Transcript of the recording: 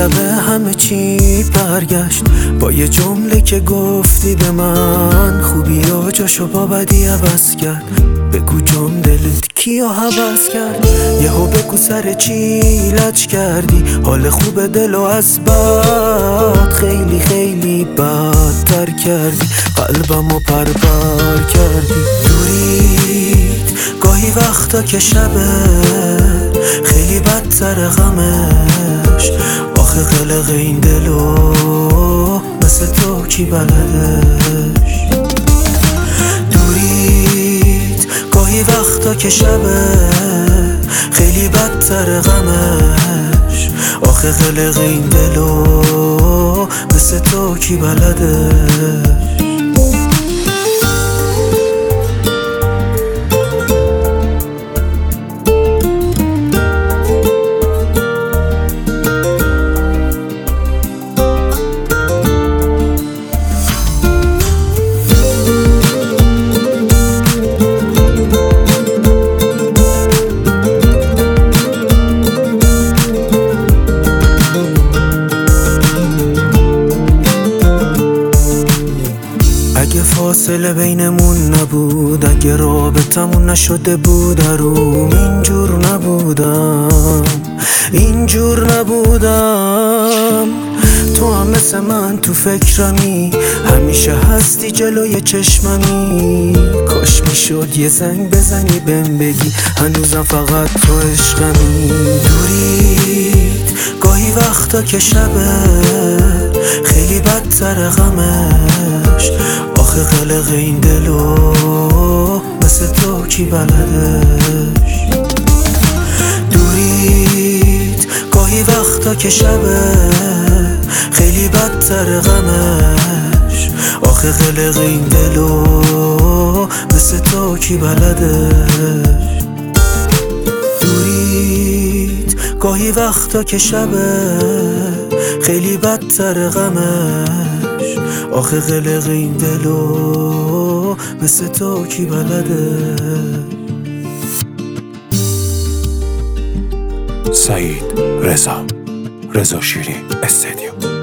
شب همه چی برگشت با یه جمله که گفتی به من، خوبی و جاشو با بدی عوض کرد. بگو جون دلت کیو حوض کرد؟ یهو بگو سر چی لج کردی؟ حال خوب دلو از بد خیلی خیلی بدتر کردی، قلبمو پرپر کردی. دورید گاهی وقتا که شبه خیلی بدتر غمش، آخه قلق این دلو مثل تو کی بلدش؟ دورید گاهی وقتا که شبه خیلی بدتر غمش، آخه قلق این دلو مثل تو کی بلدش؟ اگه فاصله بینمون نبود، اگه رابطمون نشده بود اروم، اینجور نبودم. تو هم مثل من تو فکرمی، همیشه هستی جلوی چشممی. کاش میشد یه زنگ بزنی بهم بگی هنوزم فقط تو عشقمی. دورید گاهی وقتا که شبه خیلی بدتر غمش، آخه قلق این دلو مثل تو کی بلدش؟ دورید گاهی وقتا که شبه خیلی بدتر غمش، آخه قلق این دلو مثل تو کی بلدش؟ دورید گاهی وقتا که شبه خیلی بدتر غمش، آخه قلق این دلو مثل تو کی بلدش؟ سعید رضا شیرین استدیو.